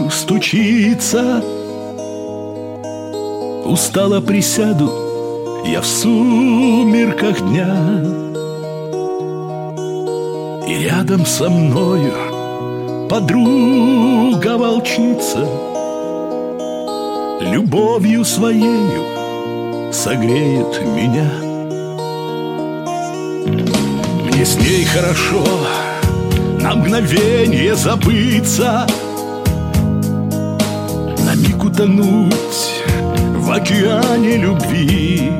дверью стучится. Устало присяду я в сумерках дня, и рядом со мною подруга-волчица любовью своею согреет меня. Мне с ней хорошо на мгновенье забыться, на миг утонуть в океане любви.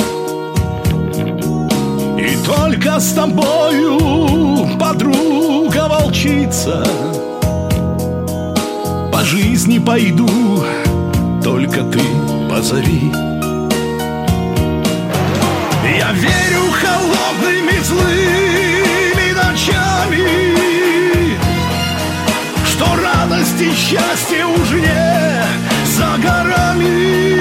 И только с тобою, подруга-волчица, по жизни пойду, только ты позови. Я верю холодными злыми ночами, что радость и счастье уж не за горами.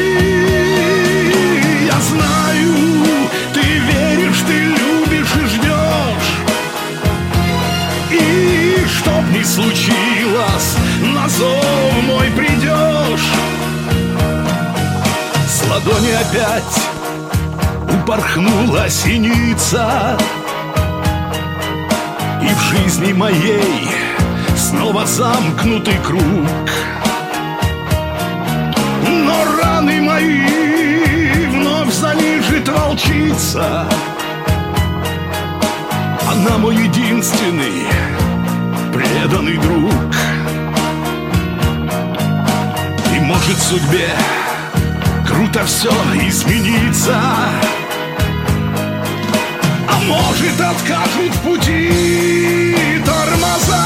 Я знаю, ты веришь, ты любишь и ждешь, и чтоб ни случилось, на зов мой придешь. С ладони опять упорхнула синица, и в жизни моей снова замкнутый круг. Но раны мои вновь залижет волчица, она мой единственный преданный друг. И может судьбе круто все изменится, а может откажут в пути тормоза.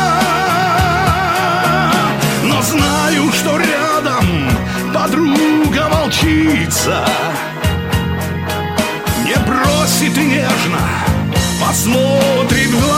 Но знаю, что рядом подруга-волчица не бросит и нежно посмотрит в глаза.